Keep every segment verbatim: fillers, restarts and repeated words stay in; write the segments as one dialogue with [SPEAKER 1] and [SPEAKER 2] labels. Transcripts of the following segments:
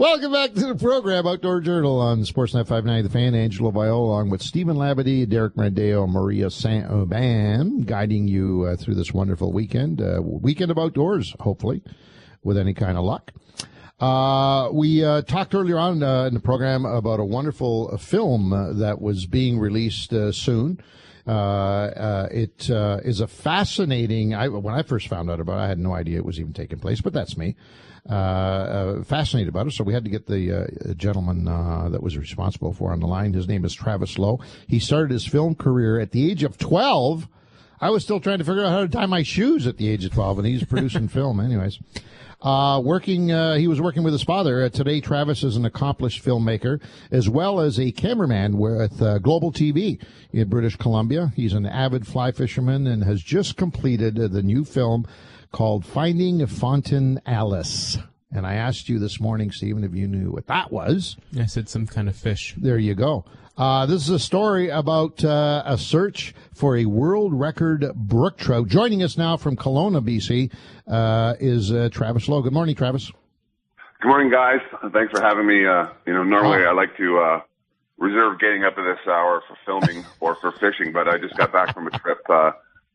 [SPEAKER 1] Welcome back to the program, Outdoor Journal on Sportsnet five ninety. The Fan, Angelo Viola, along with Stephen Labadie, Derek Rendeo, Maria Saint-Aubin, guiding you uh, through this wonderful weekend, uh, weekend of outdoors, hopefully, with any kind of luck. Uh, we uh, talked earlier on uh, in the program about a wonderful uh, film uh, that was being released uh, soon. Uh, uh, it uh, is a fascinating, I, when I first found out about it, I had no idea it was even taking place, but that's me. Uh, uh, fascinated about it, so we had to get the uh, gentleman uh, that was responsible for it on the line. His name is Travis Lowe. He started his film career at the age of twelve. I was still trying to figure out how to tie my shoes at the age of twelve, and he's producing film anyways. Uh, working, uh, he was working with his father. Uh, today, Travis is an accomplished filmmaker as well as a cameraman with uh, Global T V in British Columbia. He's an avid fly fisherman and has just completed uh, the new film called Finding Fontinalis. And I asked you this morning, Stephen, if you knew what that was.
[SPEAKER 2] I said some kind of fish.
[SPEAKER 1] There you go. Uh, this is a story about uh, a search for a world record brook trout. Joining us now from Kelowna, B C, uh, is uh, Travis Lowe. Good morning, Travis.
[SPEAKER 3] Good morning, guys. Thanks for having me. Uh, you know, normally oh. I like to uh, reserve getting up at this hour for filming or for fishing, but I just got back from a trip uh,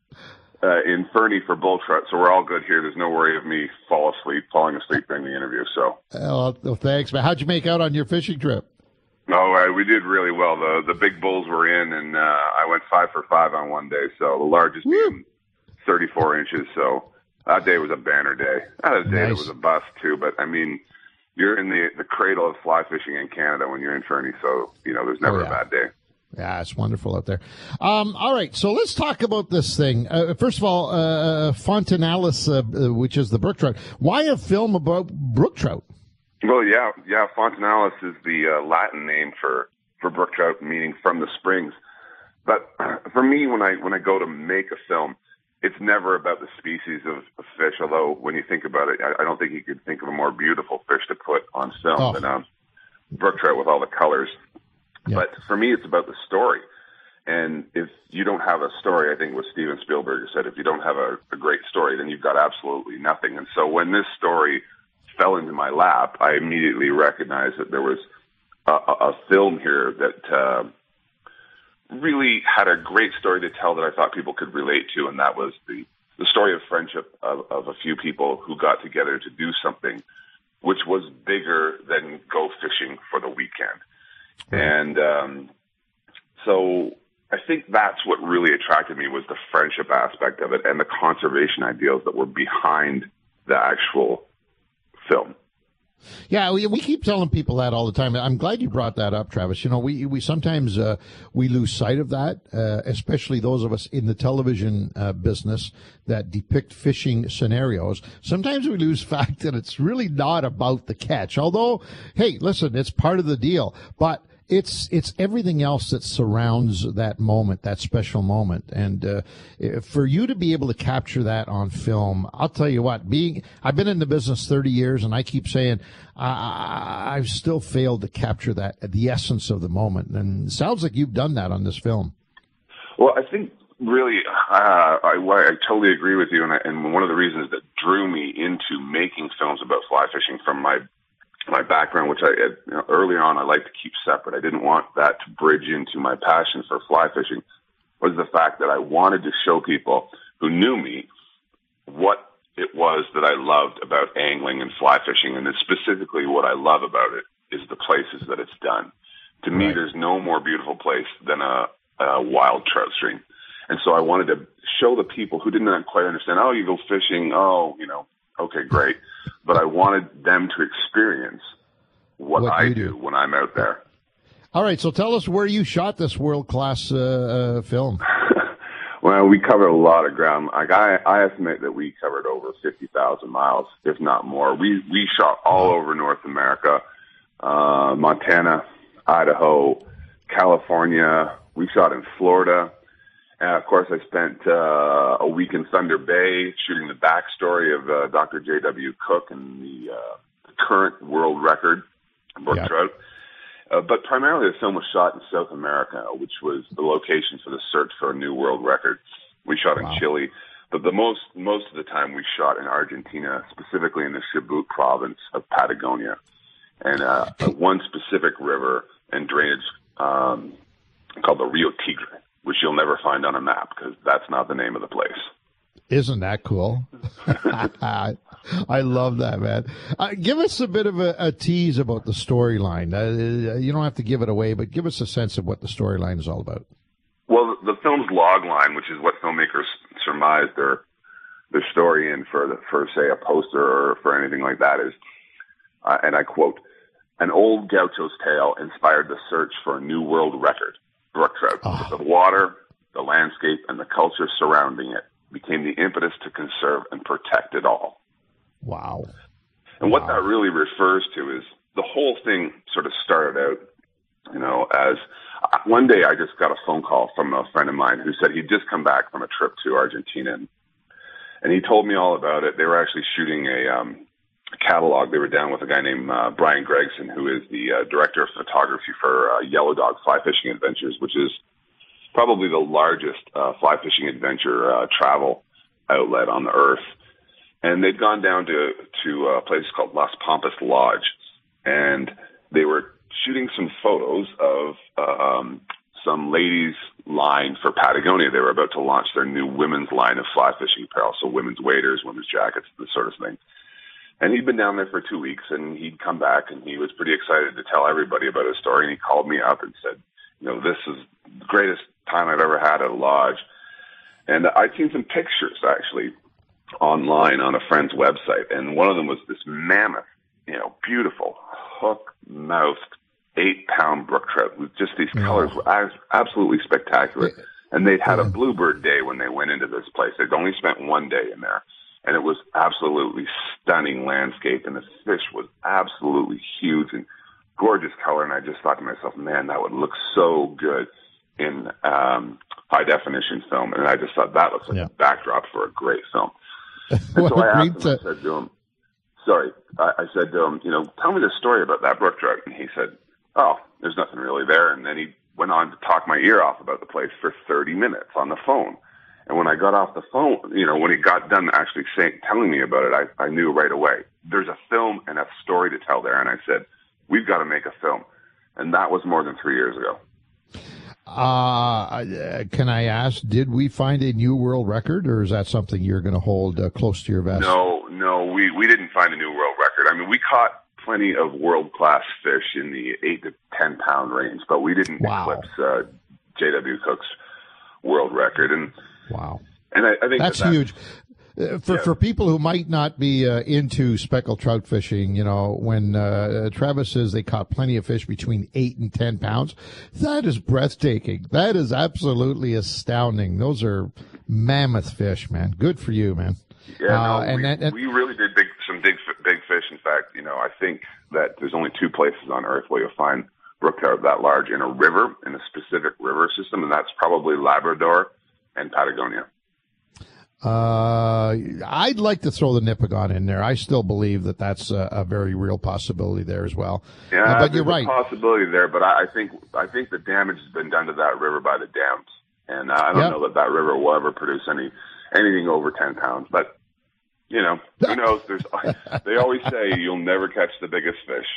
[SPEAKER 3] uh, in Fernie for bull trout, so we're all good here. There's no worry of me fall asleep, falling asleep during the interview. So,
[SPEAKER 1] uh, well, thanks, man. How'd you make out on your fishing trip?
[SPEAKER 3] No, uh, we did really well. The the big bulls were in, and uh, I went five for five on one day. So the largest
[SPEAKER 1] Woo.
[SPEAKER 3] being thirty-four inches. So that day was a banner day. I had a day
[SPEAKER 1] Nice.
[SPEAKER 3] that was a bust too. But I mean, you're in the the cradle of fly fishing in Canada when you're in Fernie. So you know, there's never
[SPEAKER 1] Oh, yeah.
[SPEAKER 3] a bad day.
[SPEAKER 1] Yeah, it's wonderful out there. Um, all right, so let's talk about this thing. Uh, first of all, uh, Fontinalis, uh, which is the brook trout. Why a film about brook trout?
[SPEAKER 3] Well, yeah, yeah. Fontinalis is the uh, Latin name for, for brook trout, meaning from the springs. But for me, when I when I go to make a film, it's never about the species of, of fish. Although when you think about it, I, I don't think you could think of a more beautiful fish to put on film
[SPEAKER 1] Oh.
[SPEAKER 3] than um, brook trout with all the colors.
[SPEAKER 1] Yeah.
[SPEAKER 3] But for me, it's about the story. And if you don't have a story, I think what Steven Spielberg said, if you don't have a, a great story, then you've got absolutely nothing. And so when this story fell into my lap, I immediately recognized that there was a, a, a film here that uh, really had a great story to tell that I thought people could relate to, and that was the, the story of friendship of, of a few people who got together to do something which was bigger than go fishing for the weekend. And um, so I think that's what really attracted me was the friendship aspect of it and the conservation ideals that were behind the actual film.
[SPEAKER 1] Yeah, we we keep telling people that all the time. I'm glad you brought that up, Travis. You know, we we sometimes uh, we lose sight of that, uh, especially those of us in the television uh, business that depict fishing scenarios. Sometimes we lose fact that it's really not about the catch. Although, hey, listen, it's part of the deal, but It's it's everything else that surrounds that moment, that special moment, and uh, for you to be able to capture that on film, I'll tell you what. Being I've been in the business thirty years, and I keep saying uh, I've still failed to capture that the essence of the moment. And it sounds like you've done that on this film.
[SPEAKER 3] Well, I think really, uh, I, I totally agree with you, and, I, and one of the reasons that drew me into making films about fly fishing from my my background, which I, you know, early on I like to keep separate. I didn't want that to bridge into my passion for fly fishing, was the fact that I wanted to show people who knew me what it was that I loved about angling and fly fishing. And specifically what I love about it is the places that it's done. To me, there's no more beautiful place than a, a wild trout stream. And so I wanted to show the people who didn't quite understand, oh, you go fishing, oh, you know, okay, great. But I wanted them to experience what, what I do. do when I'm out there.
[SPEAKER 1] All right, so tell us where you shot this world-class uh, uh, film.
[SPEAKER 3] Well, we covered a lot of ground. Like I, I estimate that we covered over fifty thousand miles, if not more. We we shot all over North America, uh, Montana, Idaho, California. We shot in Florida. And, of course, I spent uh, a week in Thunder Bay shooting the backstory of uh, Doctor J W. Cook and the, uh, the current world record, brook
[SPEAKER 1] yep.
[SPEAKER 3] trout. Uh, but primarily the film was shot in South America, which was the location for the search for a new world record. We shot
[SPEAKER 1] wow.
[SPEAKER 3] in Chile. But the most most of the time we shot in Argentina, specifically in the Chubut province of Patagonia. and uh, one specific river and drainage um, called the Rio Tigre, which you'll never find on a map because that's not the name of the place.
[SPEAKER 1] Isn't that cool? I love that, man. Uh, give us a bit of a, a tease about the storyline. Uh, you don't have to give it away, but give us a sense of what the storyline is all about.
[SPEAKER 3] Well, the, the film's log line, which is what filmmakers surmise their their story in for, the, for say, a poster or for anything like that, is, uh, and I quote, "An old gaucho's tale inspired the search for a new world record. Brook trout, oh. The water, the landscape, and the culture surrounding it became the impetus to conserve and protect it all."
[SPEAKER 1] Wow.
[SPEAKER 3] And what
[SPEAKER 1] wow.
[SPEAKER 3] that really refers to is the whole thing sort of started out, you know, as uh, one day I just got a phone call from a friend of mine who said he'd just come back from a trip to Argentina, and, and he told me all about it. They were actually shooting a, um, a catalog. They were down with a guy named uh, Brian Gregson, who is the uh, director of photography for uh, Yellow Dog Fly Fishing Adventures, which is probably the largest uh, fly fishing adventure uh, travel outlet on the earth. And they'd gone down to, to a place called Las Pampas Lodge, and they were shooting some photos of um, some ladies' line for Patagonia. They were about to launch their new women's line of fly fishing apparel, so women's waders, women's jackets, this sort of thing. And he'd been down there for two weeks, and he'd come back, and he was pretty excited to tell everybody about his story. And he called me up and said, you know, this is the greatest time I've ever had at a lodge. And I'd seen some pictures, actually, online on a friend's website, and one of them was this mammoth, you know, beautiful hook-mouthed eight-pound brook trout with just these yeah. colors were absolutely spectacular. And they'd had yeah. a bluebird day when they went into this place. They'd only spent one day in there, and it was absolutely stunning landscape, and the fish was absolutely huge and gorgeous color. And I just thought to myself, man, that would look so good in um, high-definition film. And I just thought that looks like yeah. a backdrop for a great film. And well, so I asked him, I said to him, sorry, I, I said to him, you know, tell me the story about that brook trout. And he said, oh, there's nothing really there. And then he went on to talk my ear off about the place for thirty minutes on the phone. And when I got off the phone, you know, when he got done actually saying, telling me about it, I, I knew right away, there's a film and a story to tell there. And I said, we've got to make a film. And that was more than three years ago.
[SPEAKER 1] Uh, can I ask, did we find a new world record, or is that something you're going to hold uh, close to your vest?
[SPEAKER 3] No, no, we, we didn't find a new world record. I mean, we caught plenty of world-class fish in the eight to ten pound range, but we didn't wow. eclipse uh, J W. Cook's world record. And
[SPEAKER 1] wow.
[SPEAKER 3] And I, I think
[SPEAKER 1] that's
[SPEAKER 3] that
[SPEAKER 1] huge. Uh, for, yeah. for people who might not be uh, into speckled trout fishing, you know, when uh, Travis says they caught plenty of fish between eight and ten pounds, that is breathtaking. That is absolutely astounding. Those are mammoth fish, man. Good for you, man.
[SPEAKER 3] Yeah,
[SPEAKER 1] uh,
[SPEAKER 3] no,
[SPEAKER 1] and
[SPEAKER 3] we,
[SPEAKER 1] that, and,
[SPEAKER 3] we really did big, some big, big fish. In fact, you know, I think that there's only two places on Earth where you'll find brook trout that large in a river, in a specific river system, and that's probably Labrador and Patagonia.
[SPEAKER 1] Uh, I'd like to throw the Nipigon in there. I still believe that that's a, a very real possibility there as well.
[SPEAKER 3] Yeah,
[SPEAKER 1] uh, but
[SPEAKER 3] you're
[SPEAKER 1] right.
[SPEAKER 3] A possibility there, but I, I think I think the damage has been done to that river by the dams, and uh, I don't yep. know that that river will ever produce any anything over ten pounds. But you know, who knows? There's they always say you'll never catch the biggest fish.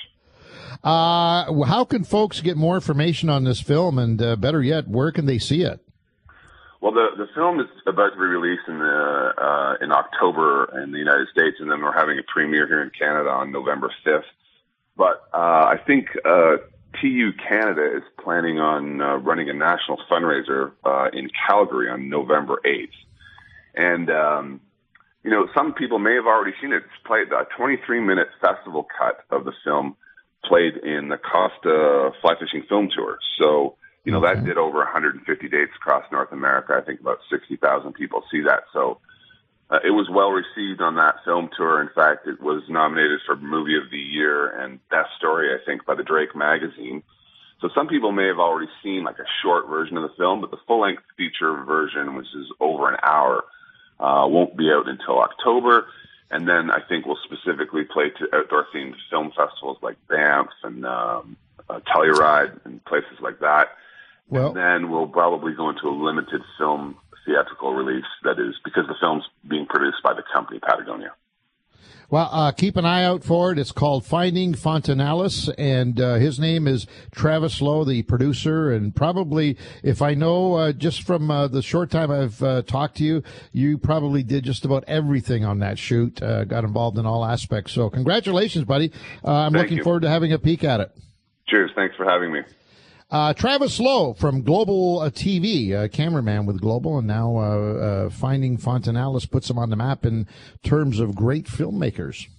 [SPEAKER 1] Uh, how can folks get more information on this film, and uh, better yet, where can they see it?
[SPEAKER 3] Well, the the film is about to be released in the uh, in October in the United States, and then we're having a premiere here in Canada on November fifth. But uh, I think uh, T U Canada is planning on uh, running a national fundraiser uh, in Calgary on November eighth. And um, you know, some people may have already seen it. It's played a twenty-three minute festival cut of the film, played in the Costa Fly Fishing Film Tour. So. You know, okay. that did over one hundred fifty dates across North America. I think about sixty thousand people see that. So uh, it was well received on that film tour. In fact, it was nominated for Movie of the Year and Best Story, I think, by the Drake magazine. So some people may have already seen like a short version of the film, but the full-length feature version, which is over an hour, uh, won't be out until October. And then I think we'll specifically play to outdoor-themed film festivals like Banff and um, uh, Telluride and places like that. Well, and then we'll probably go into a limited film theatrical release that is because the film's being produced by the company Patagonia.
[SPEAKER 1] Well, uh, keep an eye out for it. It's called Finding Fontanalis, and uh, his name is Travis Lowe, the producer. And probably, if I know uh, just from uh, the short time I've uh, talked to you, you probably did just about everything on that shoot, uh, got involved in all aspects. So congratulations, buddy. Uh, I'm
[SPEAKER 3] Thank
[SPEAKER 1] looking
[SPEAKER 3] you.
[SPEAKER 1] forward to having a peek at it.
[SPEAKER 3] Cheers. Thanks for having me.
[SPEAKER 1] Uh, Travis Lowe from Global uh, T V, uh, cameraman with Global, and now uh, uh, Finding Fontanalis puts him on the map in terms of great filmmakers.